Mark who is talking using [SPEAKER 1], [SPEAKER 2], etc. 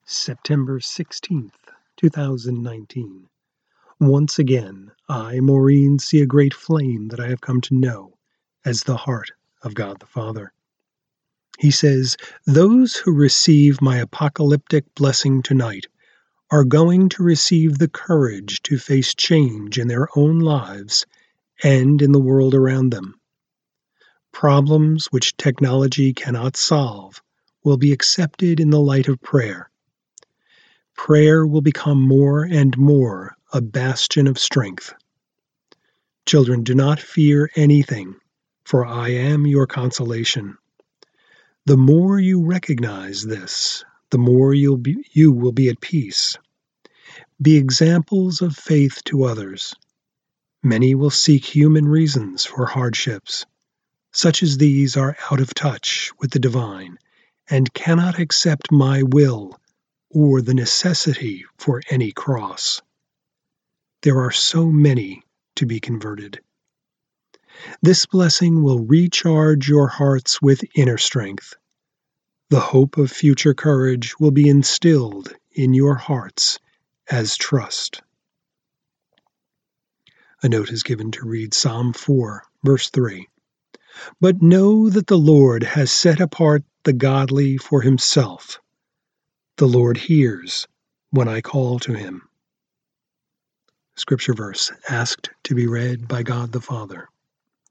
[SPEAKER 1] September 16th, 2019. Once again, I, Maureen, see a great flame that I have come to know as the heart of God the Father. He says, "Those who receive my apocalyptic blessing tonight are going to receive the courage to face change in their own lives and in the world around them. Problems which technology cannot solve will be accepted in the light of prayer. Prayer will become more and more a bastion of strength. Children, do not fear anything, for I am your consolation." The more you recognize this, the more you will be at peace. Be examples of faith to others. Many will seek human reasons for hardships. Such as these are out of touch with the divine and cannot accept my will or the necessity for any cross. There are so many to be converted. This blessing will recharge your hearts with inner strength. The hope of future courage will be instilled in your hearts as trust. A note is given to read Psalm 4, verse 3. "But know that the Lord has set apart the godly for himself. The Lord hears when I call to him." Scripture verse asked to be read by God the Father.